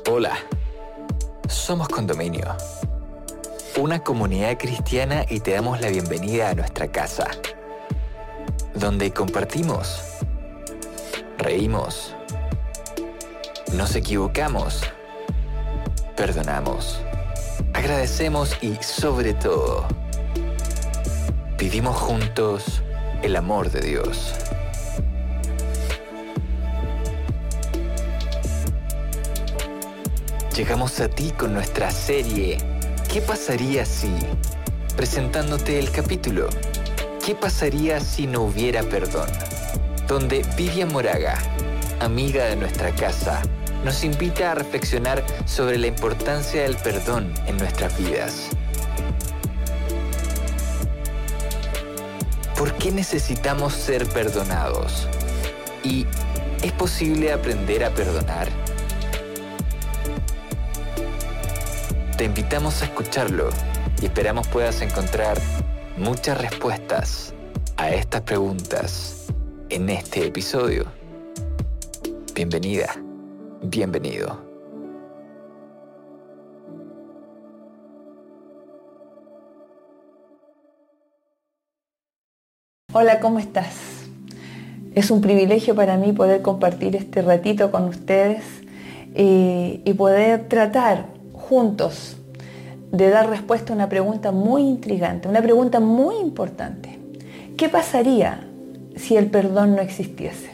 Hola, somos Condominio, una comunidad cristiana y te damos la bienvenida a nuestra casa, donde compartimos, reímos, nos equivocamos, perdonamos, agradecemos y sobre todo, vivimos juntos el amor de Dios. Llegamos a ti con nuestra serie ¿Qué pasaría si? Presentándote el capítulo ¿Qué pasaría si no hubiera perdón? Donde Vivian Moraga, amiga de nuestra casa, nos invita a reflexionar sobre la importancia del perdón en nuestras vidas. ¿Por qué necesitamos ser perdonados? ¿Y es posible aprender a perdonar? Te invitamos a escucharlo y esperamos puedas encontrar muchas respuestas a estas preguntas en este episodio. Bienvenida, bienvenido. Hola, ¿cómo estás? Es un privilegio para mí poder compartir este ratito con ustedes y poder tratar juntos de dar respuesta a una pregunta muy intrigante, una pregunta muy importante. ¿Qué pasaría si el perdón no existiese?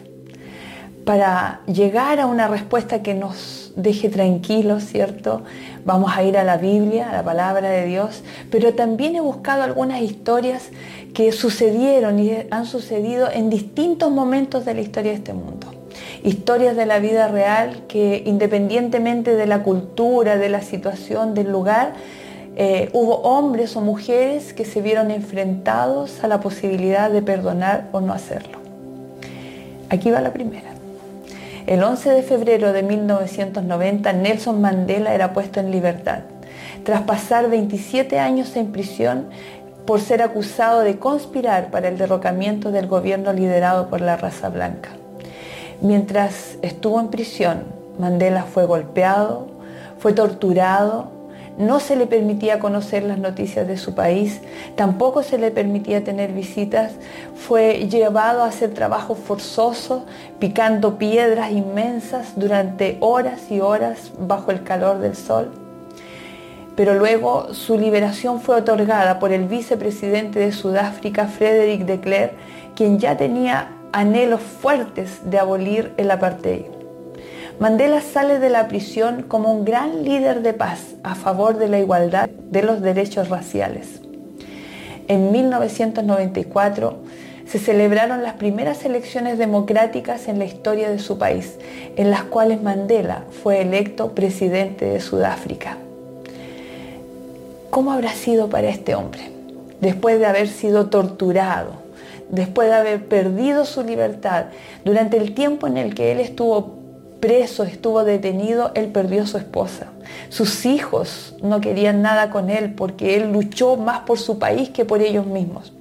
Para llegar a una respuesta que nos deje tranquilos, ¿cierto? Vamos a ir a la Biblia, a la palabra de Dios, pero también he buscado algunas historias que sucedieron y han sucedido en distintos momentos de la historia de este mundo. Historias de la vida real que, independientemente de la cultura, de la situación, del lugar, hubo hombres o mujeres que se vieron enfrentados a la posibilidad de perdonar o no hacerlo. Aquí va la primera. El 11 de febrero de 1990, Nelson Mandela era puesto en libertad, tras pasar 27 años en prisión por ser acusado de conspirar para el derrocamiento del gobierno liderado por la raza blanca. Mientras estuvo en prisión, Mandela fue golpeado, fue torturado, no se le permitía conocer las noticias de su país, tampoco se le permitía tener visitas, fue llevado a hacer trabajos forzosos, picando piedras inmensas durante horas y horas bajo el calor del sol. Pero luego su liberación fue otorgada por el vicepresidente de Sudáfrica, Frederick de Klerk, quien ya tenía anhelos fuertes de abolir el apartheid. Mandela sale de la prisión como un gran líder de paz a favor de la igualdad de los derechos raciales. En 1994 se celebraron las primeras elecciones democráticas en la historia de su país, en las cuales Mandela fue electo presidente de Sudáfrica. ¿Cómo habrá sido para este hombre? Después de haber sido torturado, después de haber perdido su libertad, durante el tiempo en el que él estuvo preso, estuvo detenido, él perdió a su esposa. Sus hijos no querían nada con él porque él luchó más por su país que por ellos mismos.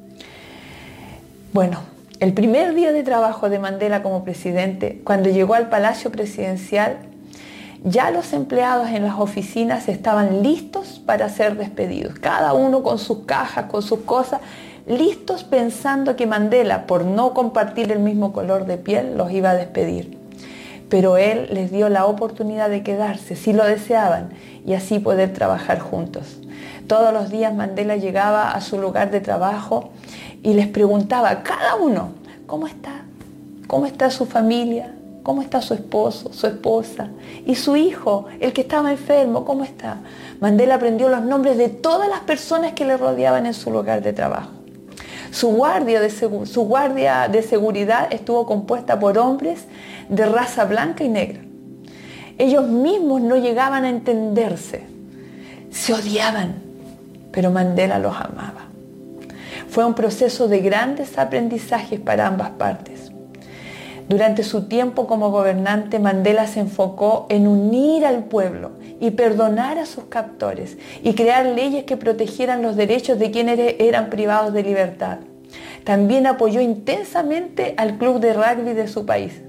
Bueno, el primer día de trabajo de Mandela como presidente, cuando llegó al Palacio Presidencial, ya los empleados en las oficinas estaban listos para ser despedidos, cada uno con sus cajas, con sus cosas, listos pensando que Mandela, por no compartir el mismo color de piel, los iba a despedir. Pero él les dio la oportunidad de quedarse, si lo deseaban, y así poder trabajar juntos. Todos los días Mandela llegaba a su lugar de trabajo y les preguntaba a cada uno, ¿cómo está? ¿Cómo está su familia? ¿Cómo está su esposo, su esposa? Y su hijo, el que estaba enfermo, ¿cómo está? Mandela aprendió los nombres de todas las personas que le rodeaban en su lugar de trabajo. Su guardia de seguridad estuvo compuesta por hombres de raza blanca y negra. Ellos mismos no llegaban a entenderse, se odiaban, pero Mandela los amaba. Fue un proceso de grandes aprendizajes para ambas partes. Durante su tiempo como gobernante, Mandela se enfocó en unir al pueblo y perdonar a sus captores y crear leyes que protegieran los derechos de quienes eran privados de libertad. También apoyó intensamente al club de rugby de su país,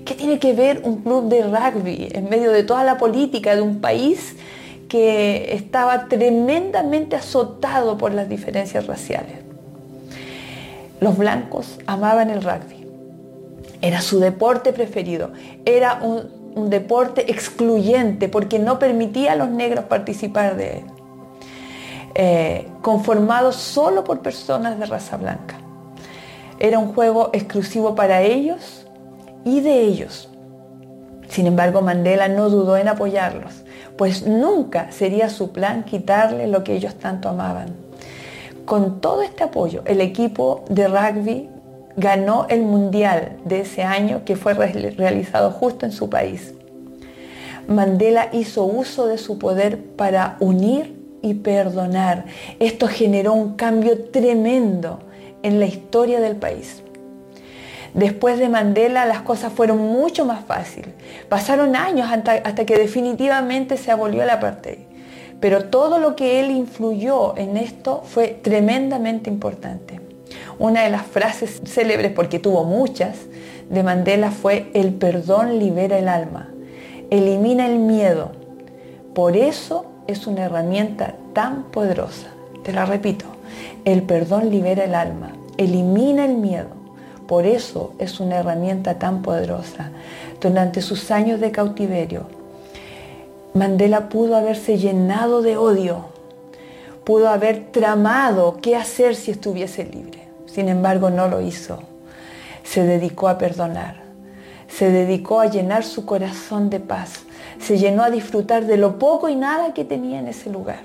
¿Qué tiene que ver un club de rugby en medio de toda la política de un país que estaba tremendamente azotado por las diferencias raciales? Los blancos amaban el rugby. Era su deporte preferido. Era un deporte excluyente porque no permitía a los negros participar de él. Conformado solo por personas de raza blanca. Era un juego exclusivo para ellos y de ellos. Sin embargo, Mandela no dudó en apoyarlos, pues nunca sería su plan quitarle lo que ellos tanto amaban. Con todo este apoyo, el equipo de rugby ganó el mundial de ese año que fue realizado justo en su país. Mandela hizo uso de su poder para unir y perdonar. Esto generó un cambio tremendo en la historia del país. Después de Mandela las cosas fueron mucho más fáciles. Pasaron años hasta que definitivamente se abolió el apartheid. Pero todo lo que él influyó en esto fue tremendamente importante. Una de las frases célebres, porque tuvo muchas, de Mandela fue: el perdón libera el alma, elimina el miedo. Por eso es una herramienta tan poderosa. Te la repito, el perdón libera el alma, elimina el miedo. Por eso es una herramienta tan poderosa. Durante sus años de cautiverio, Mandela pudo haberse llenado de odio, pudo haber tramado qué hacer si estuviese libre. Sin embargo, no lo hizo. Se dedicó a perdonar, se dedicó a llenar su corazón de paz, se llenó a disfrutar de lo poco y nada que tenía en ese lugar.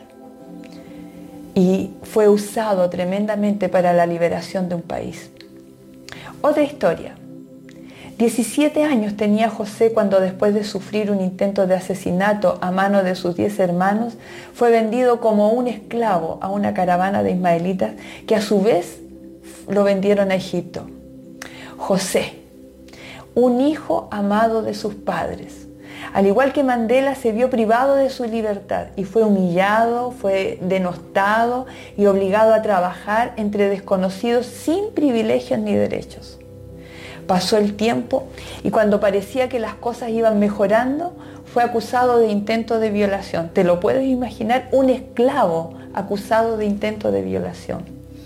Y fue usado tremendamente para la liberación de un país. Otra historia. 17 años tenía José cuando, después de sufrir un intento de asesinato a mano de sus 10 hermanos, fue vendido como un esclavo a una caravana de ismaelitas que a su vez lo vendieron a Egipto. José, un hijo amado de sus padres, al igual que Mandela, se vio privado de su libertad y fue humillado, fue denostado y obligado a trabajar entre desconocidos sin privilegios ni derechos. Pasó el tiempo y cuando parecía que las cosas iban mejorando, fue acusado de intento de violación. ¿Te lo puedes imaginar? Un esclavo acusado de intento de violación.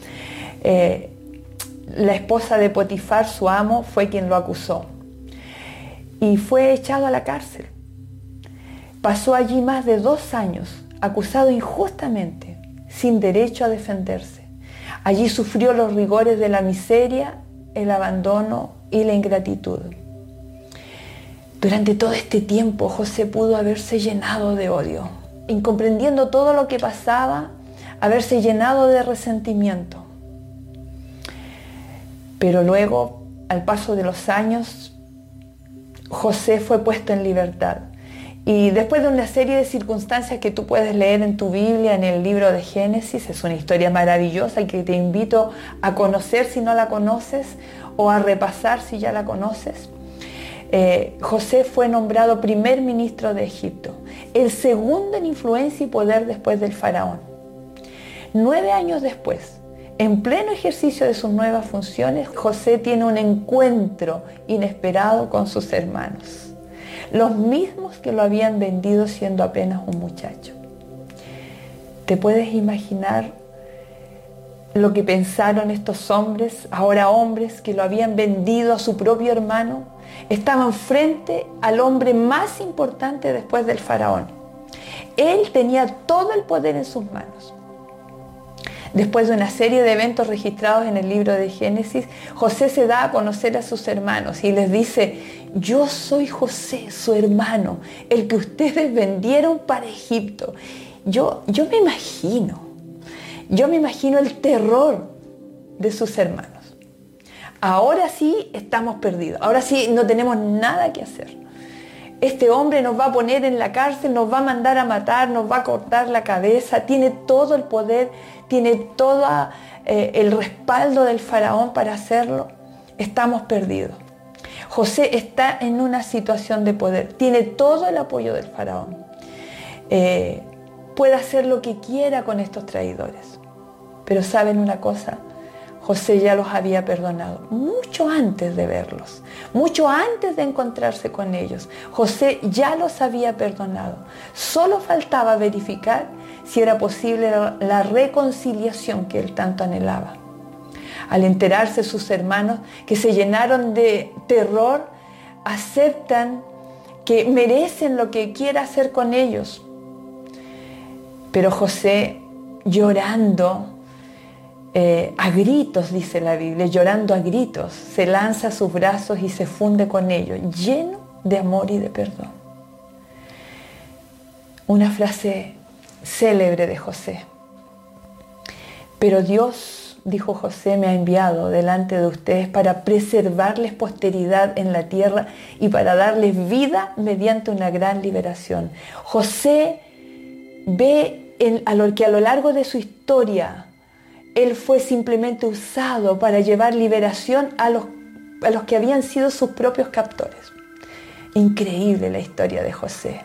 La esposa de Potifar, su amo, fue quien lo acusó y fue echado a la cárcel. Pasó allí más de 2 años, acusado injustamente, sin derecho a defenderse. Allí sufrió los rigores de la miseria, el abandono y la ingratitud. Durante todo este tiempo, José pudo haberse llenado de odio, incomprendiendo todo lo que pasaba, haberse llenado de resentimiento. Pero luego, al paso de los años, José fue puesto en libertad. Y después de una serie de circunstancias que tú puedes leer en tu Biblia, en el libro de Génesis, es una historia maravillosa que te invito a conocer si no la conoces o a repasar si ya la conoces. José fue nombrado primer ministro de Egipto, el segundo en influencia y poder después del faraón. 9 años después, en pleno ejercicio de sus nuevas funciones, José tiene un encuentro inesperado con sus hermanos, los mismos que lo habían vendido siendo apenas un muchacho. ¿Te puedes imaginar lo que pensaron estos hombres, ahora hombres, que lo habían vendido a su propio hermano? Estaban frente al hombre más importante después del faraón. Él tenía todo el poder en sus manos. Después de una serie de eventos registrados en el libro de Génesis, José se da a conocer a sus hermanos y les dice: yo soy José, su hermano, el que ustedes vendieron para Egipto. Yo me imagino el terror de sus hermanos. Ahora sí estamos perdidos, ahora sí no tenemos nada que hacer. Este hombre nos va a poner en la cárcel, nos va a mandar a matar, nos va a cortar la cabeza, tiene todo el poder, tiene todo el respaldo del faraón para hacerlo. Estamos perdidos. José está en una situación de poder, tiene todo el apoyo del faraón. Puede hacer lo que quiera con estos traidores. Pero ¿saben una cosa? José ya los había perdonado, mucho antes de verlos, mucho antes de encontrarse con ellos. José ya los había perdonado. Solo faltaba verificar si era posible la reconciliación que él tanto anhelaba. Al enterarse sus hermanos, que se llenaron de terror, aceptan que merecen lo que quiera hacer con ellos. Pero José, llorando, a gritos, dice la Biblia, llorando a gritos, se lanza a sus brazos y se funde con ellos, lleno de amor y de perdón. Una frase célebre de José. Pero Dios, dijo José, me ha enviado delante de ustedes para preservarles posteridad en la tierra y para darles vida mediante una gran liberación. José ve a lo largo de su historia, él fue simplemente usado para llevar liberación a los que habían sido sus propios captores. Increíble la historia de José.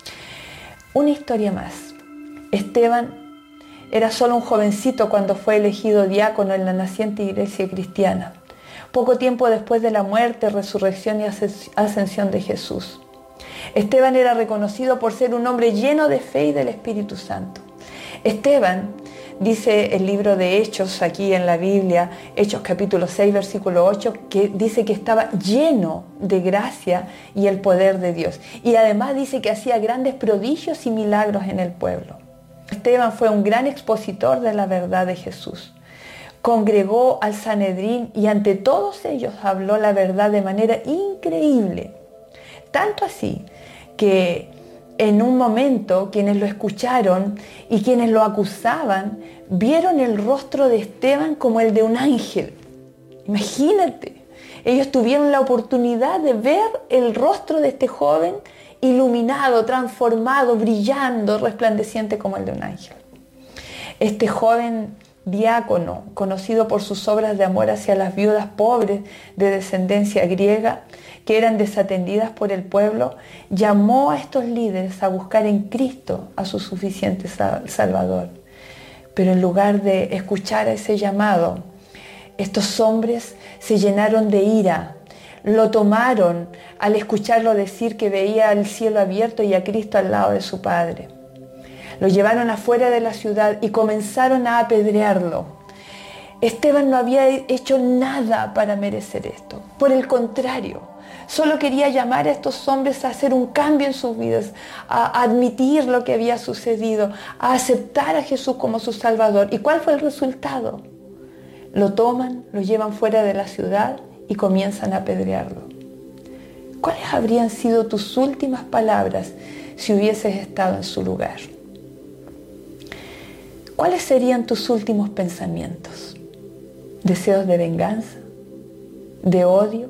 Una historia más. Esteban era solo un jovencito cuando fue elegido diácono en la naciente iglesia cristiana, poco tiempo después de la muerte, resurrección y ascensión de Jesús. Esteban era reconocido por ser un hombre lleno de fe y del Espíritu Santo. Esteban, dice el libro de Hechos aquí en la Biblia, Hechos capítulo 6, versículo 8, que dice que estaba lleno de gracia y el poder de Dios. Y además dice que hacía grandes prodigios y milagros en el pueblo. Esteban fue un gran expositor de la verdad de Jesús. Congregó al Sanedrín y ante todos ellos habló la verdad de manera increíble. Tanto así que en un momento quienes lo escucharon y quienes lo acusaban vieron el rostro de Esteban como el de un ángel. Imagínate, ellos tuvieron la oportunidad de ver el rostro de este joven iluminado, transformado, brillando, resplandeciente como el de un ángel. Este joven diácono, conocido por sus obras de amor hacia las viudas pobres de descendencia griega, que eran desatendidas por el pueblo, llamó a estos líderes a buscar en Cristo a su suficiente Salvador. Pero en lugar de escuchar a ese llamado, estos hombres se llenaron de ira. Lo tomaron al escucharlo decir que veía el cielo abierto y a Cristo al lado de su Padre. Lo llevaron afuera de la ciudad y comenzaron a apedrearlo. Esteban no había hecho nada para merecer esto. Por el contrario, solo quería llamar a estos hombres a hacer un cambio en sus vidas, a admitir lo que había sucedido, a aceptar a Jesús como su Salvador. ¿Y cuál fue el resultado? Lo toman, lo llevan fuera de la ciudad y comienzan a apedrearlo. ¿Cuáles habrían sido tus últimas palabras si hubieses estado en su lugar? ¿Cuáles serían tus últimos pensamientos? ¿Deseos de venganza? ¿De odio?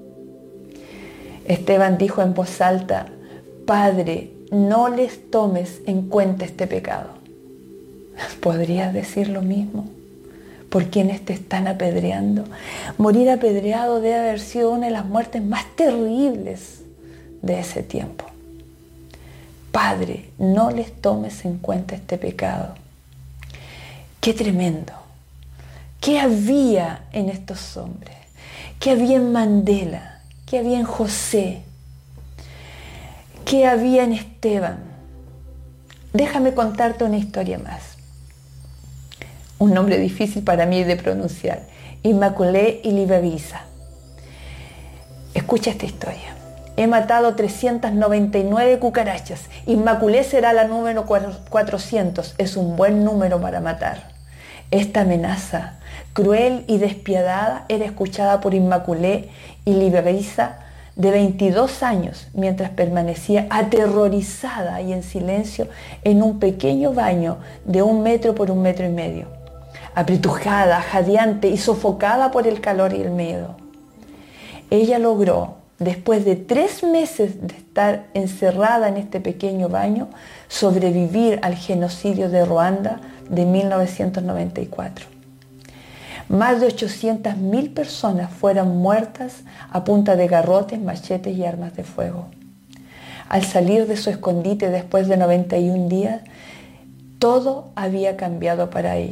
Esteban dijo en voz alta: Padre, no les tomes en cuenta este pecado. ¿Podrías decir lo mismo por quienes te están apedreando? Morir apedreado debe haber sido una de las muertes más terribles de ese tiempo. Padre, no les tomes en cuenta este pecado. ¡Qué tremendo! ¿Qué había en estos hombres? ¿Qué había en Mandela? ¿Qué había en José? ¿Qué había en Esteban? Déjame contarte una historia más. Un nombre difícil para mí de pronunciar. Immaculée Ilibagiza. Escucha esta historia. He matado 399 cucarachas. Immaculée será la número 400. Es un buen número para matar. Esta amenaza cruel y despiadada era escuchada por Immaculée Ilibagiza, de 22 años, mientras permanecía aterrorizada y en silencio en un pequeño baño de 1 metro por 1,5 metros, apretujada, jadeante y sofocada por el calor y el miedo. Ella logró, después de 3 meses de estar encerrada en este pequeño baño, sobrevivir al genocidio de Ruanda de 1994. Más de 800.000 personas fueron muertas a punta de garrotes, machetes y armas de fuego. Al salir de su escondite después de 91 días, todo había cambiado para ella.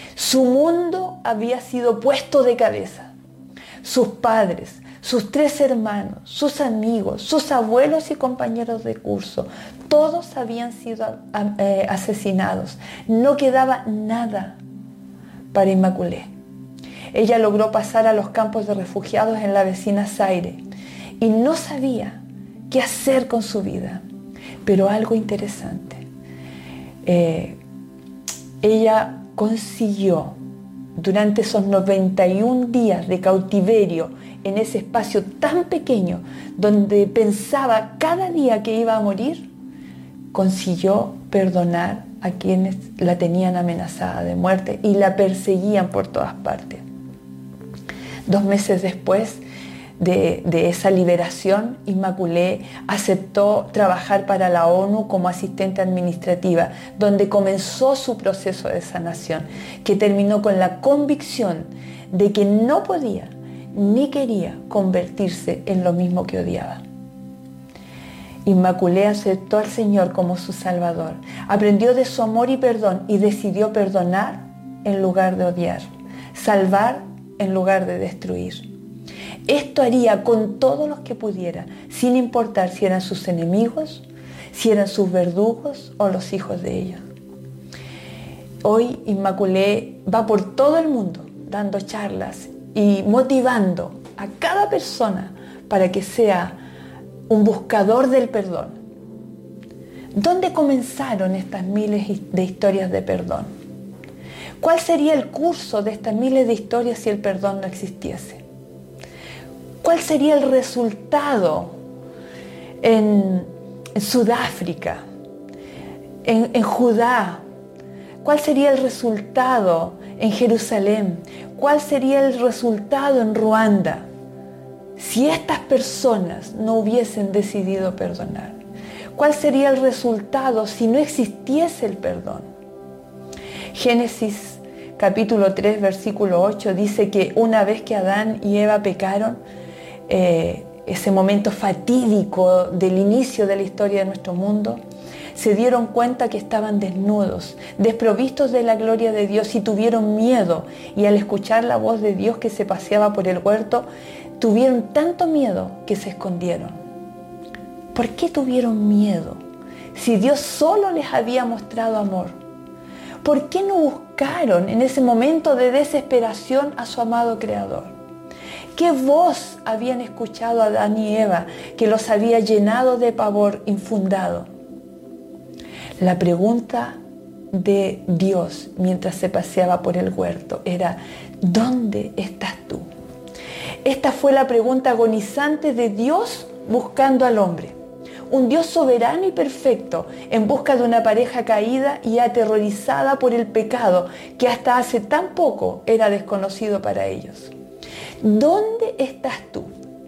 Su mundo había sido puesto de cabeza. Sus padres, sus 3 hermanos, sus amigos, sus abuelos y compañeros de curso, todos habían sido asesinados. No quedaba nada para Immaculée. Ella logró pasar a los campos de refugiados en la vecina Zaire y no sabía qué hacer con su vida. Pero algo interesante, ella consiguió durante esos 91 días de cautiverio en ese espacio tan pequeño donde pensaba cada día que iba a morir, consiguió perdonar a quienes la tenían amenazada de muerte y la perseguían por todas partes. 2 meses después de esa liberación, Immaculée aceptó trabajar para la ONU como asistente administrativa, donde comenzó su proceso de sanación, que terminó con la convicción de que no podía ni quería convertirse en lo mismo que odiaba. Immaculée aceptó al Señor como su Salvador, aprendió de su amor y perdón y decidió perdonar en lugar de odiar, salvar en lugar de destruir. Esto haría con todos los que pudiera, sin importar si eran sus enemigos, si eran sus verdugos o los hijos de ellos. Hoy Immaculée va por todo el mundo dando charlas y motivando a cada persona para que sea un buscador del perdón. ¿Dónde comenzaron estas miles de historias de perdón? ¿Cuál sería el curso de estas miles de historias si el perdón no existiese? ¿Cuál sería el resultado en Sudáfrica, en Judá? ¿Cuál sería el resultado en Jerusalén? ¿Cuál sería el resultado en Ruanda si estas personas no hubiesen decidido perdonar? ¿Cuál sería el resultado si no existiese el perdón? Génesis capítulo 3, versículo 8 dice que una vez que Adán y Eva pecaron, ese momento fatídico del inicio de la historia de nuestro mundo, se dieron cuenta que estaban desnudos, desprovistos de la gloria de Dios y tuvieron miedo. Y al escuchar la voz de Dios que se paseaba por el huerto, tuvieron tanto miedo que se escondieron. ¿Por qué tuvieron miedo? Si Dios solo les había mostrado amor. ¿Por qué no buscaron en ese momento de desesperación a su amado Creador? ¿Qué voz habían escuchado a Adán y Eva que los había llenado de pavor infundado? La pregunta de Dios mientras se paseaba por el huerto era: ¿dónde estás tú? Esta fue la pregunta agonizante de Dios buscando al hombre. Un Dios soberano y perfecto en busca de una pareja caída y aterrorizada por el pecado que hasta hace tan poco era desconocido para ellos. ¿Dónde estás tú?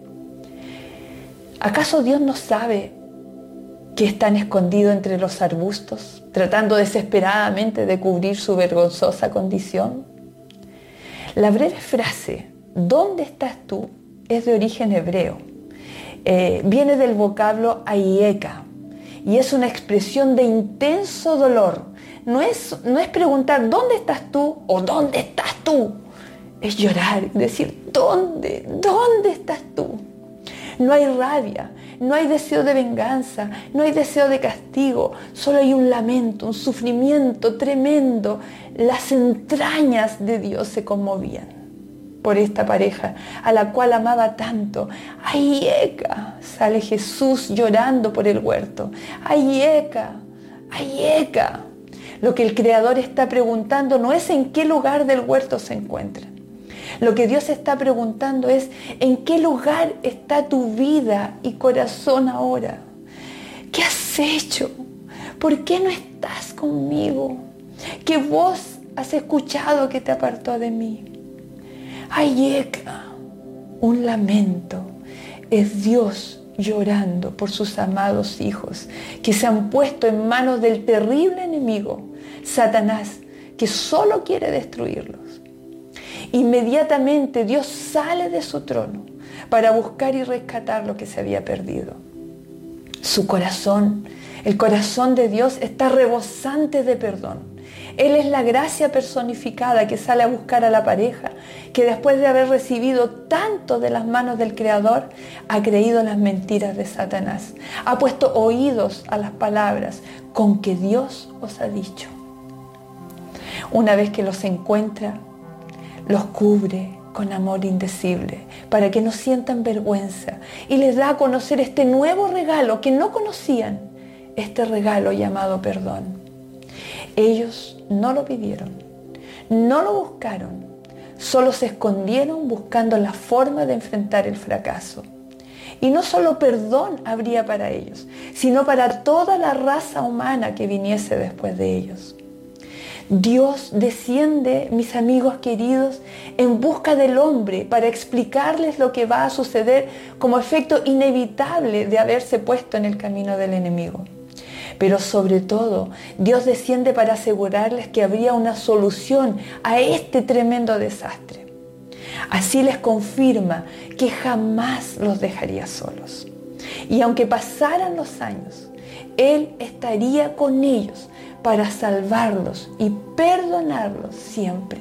¿Acaso Dios no sabe que están escondidos entre los arbustos, tratando desesperadamente de cubrir su vergonzosa condición? La breve frase, ¿dónde estás tú?, es de origen hebreo. Viene del vocablo aieka y es una expresión de intenso dolor. No es preguntar ¿dónde estás tú? O ¿dónde estás tú? Es llorar y decir ¿dónde estás tú? No hay rabia, no hay deseo de venganza, no hay deseo de castigo, solo hay un lamento, un sufrimiento tremendo. Las entrañas de Dios se conmovían por esta pareja a la cual amaba tanto. ¡Aieka! Sale Jesús llorando por el huerto. ¡Aieka! ¡Aieka! Lo que el Creador está preguntando no es en qué lugar del huerto se encuentra. Lo que Dios está preguntando es: ¿en qué lugar está tu vida y corazón ahora? ¿Qué has hecho? ¿Por qué no estás conmigo? ¿Qué voz has escuchado que te apartó de mí? Aieka, un lamento. Es Dios llorando por sus amados hijos que se han puesto en manos del terrible enemigo, Satanás, que solo quiere destruirlos. Inmediatamente Dios sale de su trono para buscar y rescatar lo que se había perdido. Su corazón, el corazón de Dios, está rebosante de perdón. Él es la gracia personificada que sale a buscar a la pareja, que después de haber recibido tanto de las manos del Creador, ha creído las mentiras de Satanás. Ha puesto oídos a las palabras con que Dios os ha dicho. Una vez que los encuentra, los cubre con amor indecible para que no sientan vergüenza y les da a conocer este nuevo regalo que no conocían, este regalo llamado perdón. Ellos no lo pidieron, no lo buscaron, solo se escondieron buscando la forma de enfrentar el fracaso. Y no solo perdón habría para ellos, sino para toda la raza humana que viniese después de ellos. Dios desciende, mis amigos queridos, en busca del hombre para explicarles lo que va a suceder como efecto inevitable de haberse puesto en el camino del enemigo. Pero sobre todo, Dios desciende para asegurarles que habría una solución a este tremendo desastre. Así les confirma que jamás los dejaría solos. Y aunque pasaran los años, Él estaría con ellos para salvarlos y perdonarlos siempre.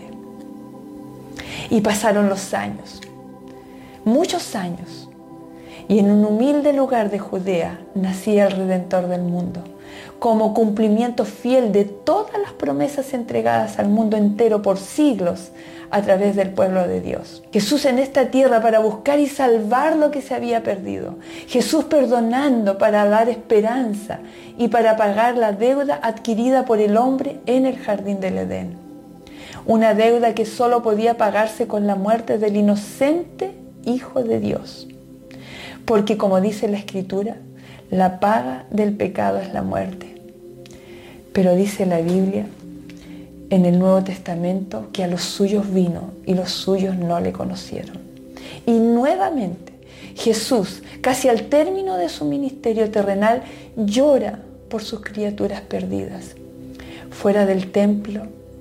Y pasaron los años, muchos años, y en un humilde lugar de Judea nacía el Redentor del mundo, como cumplimiento fiel de todas las promesas entregadas al mundo entero por siglos a través del pueblo de Dios. Jesús en esta tierra para buscar y salvar lo que se había perdido. Jesús perdonando para dar esperanza y para pagar la deuda adquirida por el hombre en el jardín del Edén. Una deuda que solo podía pagarse con la muerte del inocente Hijo de Dios. Porque como dice la Escritura, la paga del pecado es la muerte. Pero dice la Biblia en el Nuevo Testamento que a los suyos vino y los suyos no le conocieron. Y nuevamente Jesús, casi al término de su ministerio terrenal, llora por sus criaturas perdidas. Fuera del templo,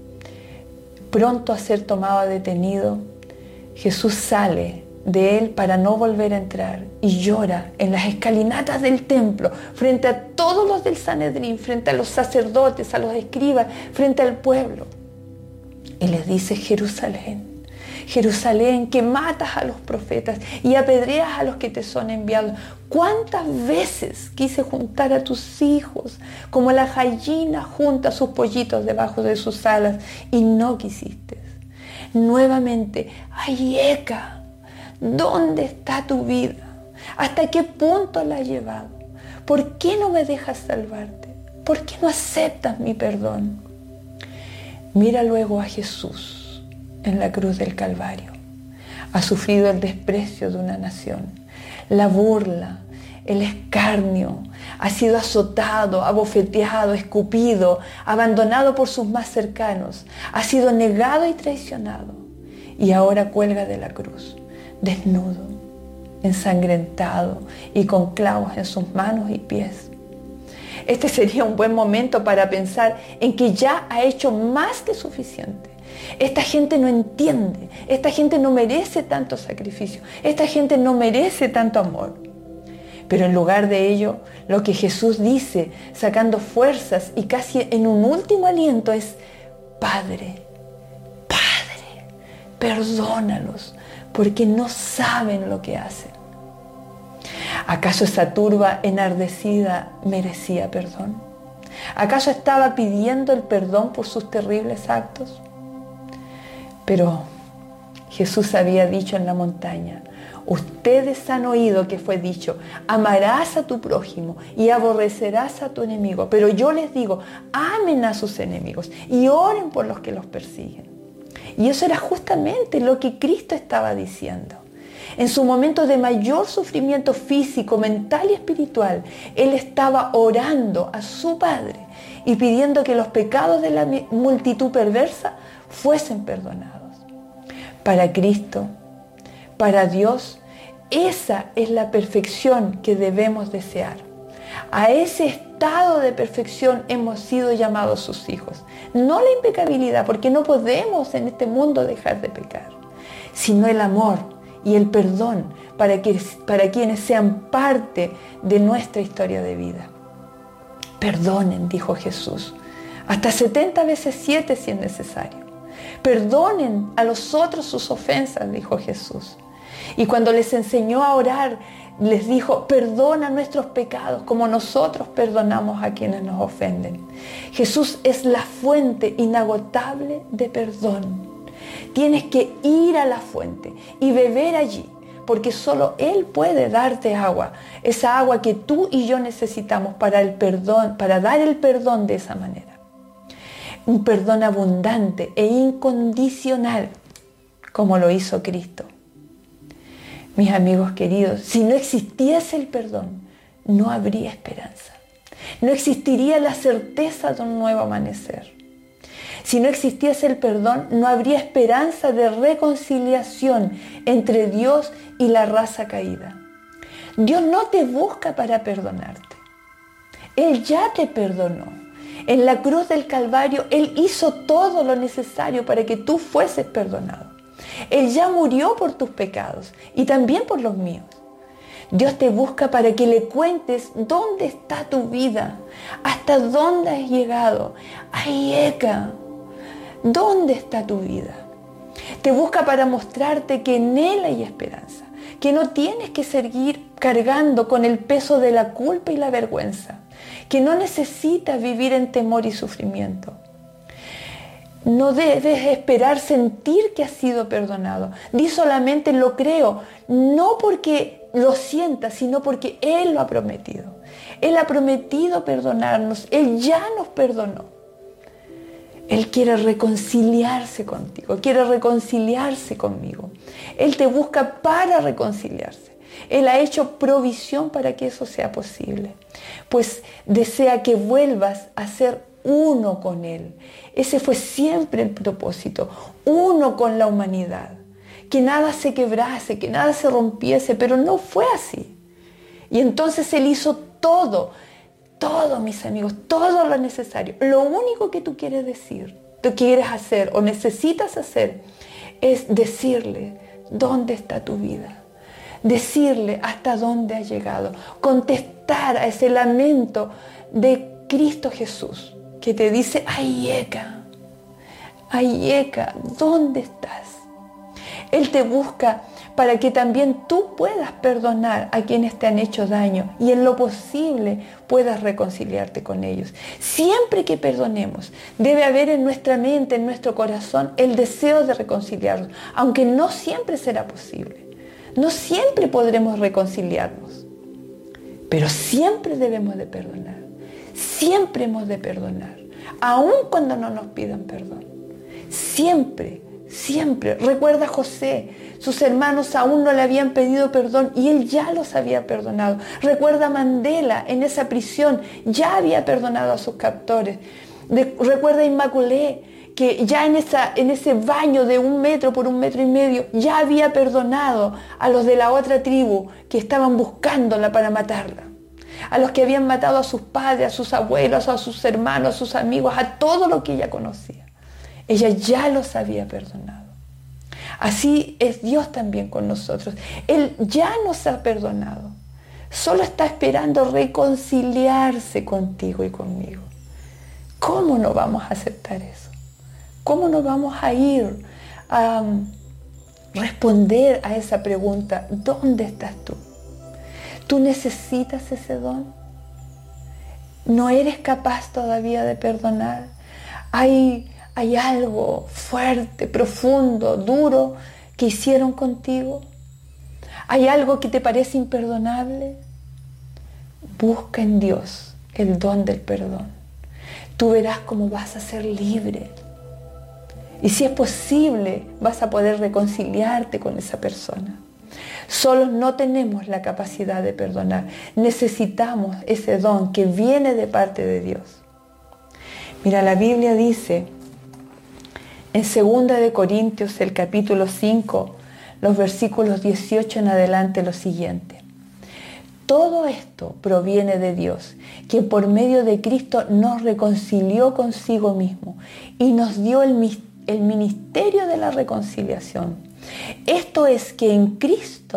pronto a ser tomado detenido, Jesús sale de él para no volver a entrar y llora en las escalinatas del templo frente a todos los del Sanedrín, frente a los sacerdotes, a los escribas, frente al pueblo. Y les dice: Jerusalén, Jerusalén, que matas a los profetas y apedreas a los que te son enviados. ¿Cuántas veces quise juntar a tus hijos como la gallina junta sus pollitos debajo de sus alas y no quisiste? Nuevamente, ay, Eca, ¿dónde está tu vida? ¿Hasta qué punto la has llevado? ¿Por qué no me dejas salvarte? ¿Por qué no aceptas mi perdón? Mira luego a Jesús en la cruz del Calvario. Ha sufrido el desprecio de una nación, la burla, el escarnio. Ha sido azotado, abofeteado, escupido, abandonado por sus más cercanos. Ha sido negado y traicionado. Y ahora cuelga de la cruz, desnudo, ensangrentado y con clavos en sus manos y pies. Este sería un buen momento para pensar en que ya ha hecho más que suficiente. Esta gente no entiende, esta gente no merece tanto sacrificio, esta gente no merece tanto amor. Pero en lugar de ello, lo que Jesús dice, sacando fuerzas y casi en un último aliento, es: Padre, Padre, perdónalos, porque no saben lo que hacen. ¿Acaso esa turba enardecida merecía perdón? ¿Acaso estaba pidiendo el perdón por sus terribles actos? Pero Jesús había dicho en la montaña: ustedes han oído que fue dicho, amarás a tu prójimo y aborrecerás a tu enemigo. Pero yo les digo, amen a sus enemigos y oren por los que los persiguen. Y eso era justamente lo que Cristo estaba diciendo. En su momento de mayor sufrimiento físico, mental y espiritual, Él estaba orando a su Padre y pidiendo que los pecados de la multitud perversa fuesen perdonados. Para Cristo, para Dios, esa es la perfección que debemos desear. A ese estado de perfección hemos sido llamados sus hijos. No la impecabilidad, porque no podemos en este mundo dejar de pecar, sino el amor y el perdón para quienes sean parte de nuestra historia de vida. Perdonen, dijo Jesús, hasta 70 veces 7 si es necesario. Perdonen a los otros sus ofensas, dijo Jesús. Y cuando les enseñó a orar, les dijo, perdona nuestros pecados como nosotros perdonamos a quienes nos ofenden. Jesús es la fuente inagotable de perdón. Tienes que ir a la fuente y beber allí, porque solo Él puede darte agua, esa agua que tú y yo necesitamos para el perdón, para dar el perdón de esa manera. Un perdón abundante e incondicional, como lo hizo Cristo. Mis amigos queridos, si no existiese el perdón, no habría esperanza. No existiría la certeza de un nuevo amanecer. Si no existiese el perdón, no habría esperanza de reconciliación entre Dios y la raza caída. Dios no te busca para perdonarte. Él ya te perdonó. En la cruz del Calvario, Él hizo todo lo necesario para que tú fueses perdonado. Él ya murió por tus pecados y también por los míos. Dios te busca para que le cuentes dónde está tu vida, hasta dónde has llegado. ¡Ay, Eka! ¿Dónde está tu vida? Te busca para mostrarte que en Él hay esperanza, que no tienes que seguir cargando con el peso de la culpa y la vergüenza, que no necesitas vivir en temor y sufrimiento. No debes esperar sentir que has sido perdonado. Di solamente lo creo, no porque lo sientas, sino porque Él lo ha prometido. Él ha prometido perdonarnos, Él ya nos perdonó. Él quiere reconciliarse contigo, quiere reconciliarse conmigo. Él te busca para reconciliarse. Él ha hecho provisión para que eso sea posible, pues desea que vuelvas a ser uno con Él. Ese fue siempre el propósito, uno con la humanidad. Que nada se quebrase, que nada se rompiese, pero no fue así. Y entonces Él hizo todo, mis amigos, todo lo necesario. Lo único que tú quieres decir, tú quieres hacer o necesitas hacer, es decirle dónde está tu vida. Decirle hasta dónde has llegado. Contestar a ese lamento de Cristo Jesús, que te dice, ay, Eka, ¿dónde estás? Él te busca para que también tú puedas perdonar a quienes te han hecho daño y en lo posible puedas reconciliarte con ellos. Siempre que perdonemos, debe haber en nuestra mente, en nuestro corazón, el deseo de reconciliarnos, aunque no siempre será posible. No siempre podremos reconciliarnos, pero siempre debemos de perdonar. Siempre hemos de perdonar, aun cuando no nos pidan perdón. Siempre. Recuerda a José, sus hermanos aún no le habían pedido perdón y él ya los había perdonado. Recuerda a Mandela en esa prisión, ya había perdonado a sus captores. Recuerda a Inmaculé, que ya en ese baño de 1 metro por 1,5 metros, ya había perdonado a los de la otra tribu que estaban buscándola para matarla. A los que habían matado a sus padres, a sus abuelos, a sus hermanos, a sus amigos, a todo lo que ella conocía. Ella ya los había perdonado. Así es Dios también con nosotros. Él ya nos ha perdonado. Solo está esperando reconciliarse contigo y conmigo. ¿Cómo no vamos a aceptar eso? ¿Cómo no vamos a ir a responder a esa pregunta? ¿Dónde estás tú? ¿Tú necesitas ese don? ¿No eres capaz todavía de perdonar? Hay algo fuerte, profundo, duro que hicieron contigo. ¿Hay algo que te parece imperdonable? Busca en Dios el don del perdón. Tú verás cómo vas a ser libre. Y si es posible, vas a poder reconciliarte con esa persona. Solos no tenemos la capacidad de perdonar. Necesitamos ese don que viene de parte de Dios. Mira, la Biblia dice en 2 de Corintios, el capítulo 5, los versículos 18 en adelante, lo siguiente. Todo esto proviene de Dios, quien por medio de Cristo nos reconcilió consigo mismo y nos dio el ministerio de la reconciliación. Esto es que en Cristo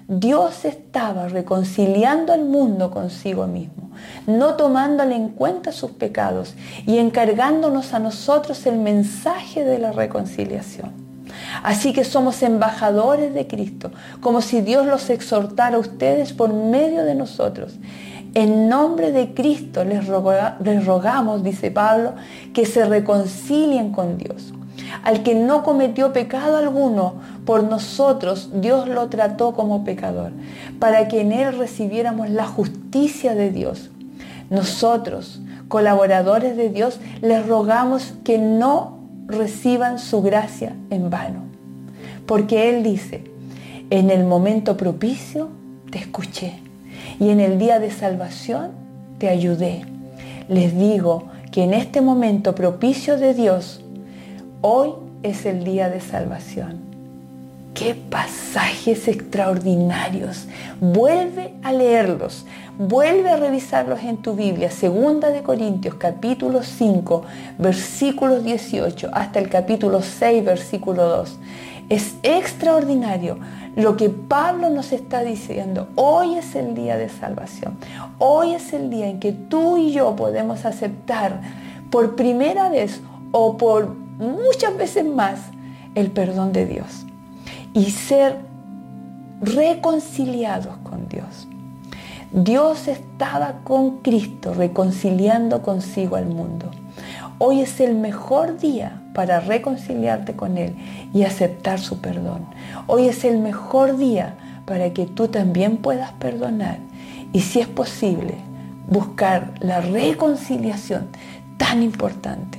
Dios estaba reconciliando al mundo consigo mismo, no tomándole en cuenta sus pecados y encargándonos a nosotros el mensaje de la reconciliación. Así que somos embajadores de Cristo, como si Dios los exhortara a ustedes por medio de nosotros. En nombre de Cristo les rogamos, dice Pablo, que se reconcilien con Dios. Al que no cometió pecado alguno, por nosotros Dios lo trató como pecador, para que en él recibiéramos la justicia de Dios. Nosotros, colaboradores de Dios, les rogamos que no reciban su gracia en vano. Porque Él dice, en el momento propicio te escuché y en el día de salvación te ayudé. Les digo que en este momento propicio de Dios, hoy es el día de salvación. ¡Qué pasajes extraordinarios! Vuelve a leerlos, vuelve a revisarlos en tu Biblia. 2 de Corintios, capítulo 5, versículos 18, hasta el capítulo 6, versículo 2. Es extraordinario lo que Pablo nos está diciendo. Hoy es el día de salvación. Hoy es el día en que tú y yo podemos aceptar por primera vez o por muchas veces más el perdón de Dios y ser reconciliados con Dios. Dios estaba con Cristo reconciliando consigo al mundo. Hoy es el mejor día para reconciliarte con Él y aceptar su perdón. Hoy es el mejor día para que tú también puedas perdonar y, si es posible, buscar la reconciliación tan importante.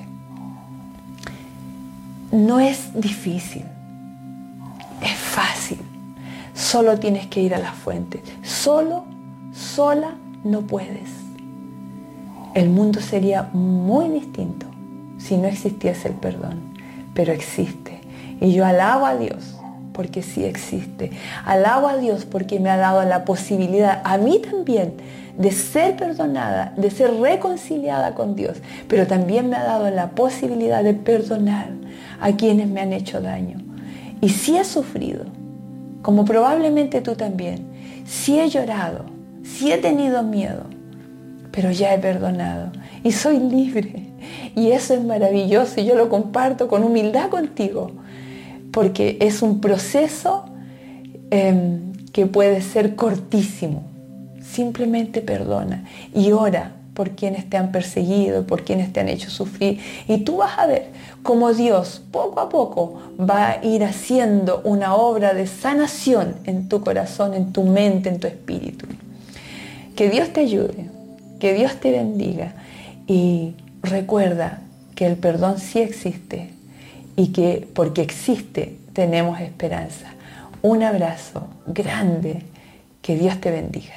No es difícil, es fácil. Solo tienes que ir a la fuente. Sola no puedes. El mundo sería muy distinto si no existiese el perdón, pero existe. Y yo alabo a Dios porque sí existe. Alabo a Dios porque me ha dado la posibilidad a mí también de ser perdonada, de ser reconciliada con Dios, pero también me ha dado la posibilidad de perdonar a quienes me han hecho daño. Y sí he sufrido, como probablemente tú también. Sí he llorado, sí he tenido miedo, pero ya he perdonado y soy libre. Y eso es maravilloso y yo lo comparto con humildad contigo, porque es un proceso que puede ser cortísimo. Simplemente perdona y ora por quienes te han perseguido, por quienes te han hecho sufrir. Y tú vas a ver cómo Dios poco a poco va a ir haciendo una obra de sanación en tu corazón, en tu mente, en tu espíritu. Que Dios te ayude, que Dios te bendiga y recuerda que el perdón sí existe y que porque existe tenemos esperanza. Un abrazo grande, que Dios te bendiga.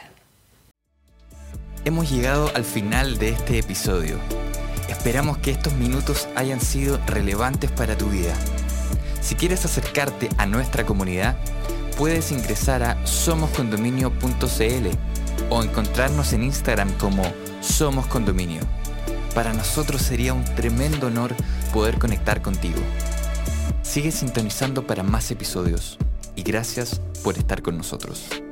Hemos llegado al final de este episodio. Esperamos que estos minutos hayan sido relevantes para tu vida. Si quieres acercarte a nuestra comunidad, puedes ingresar a somoscondominio.cl o encontrarnos en Instagram como Somos Condominio. Para nosotros sería un tremendo honor poder conectar contigo. Sigue sintonizando para más episodios y gracias por estar con nosotros.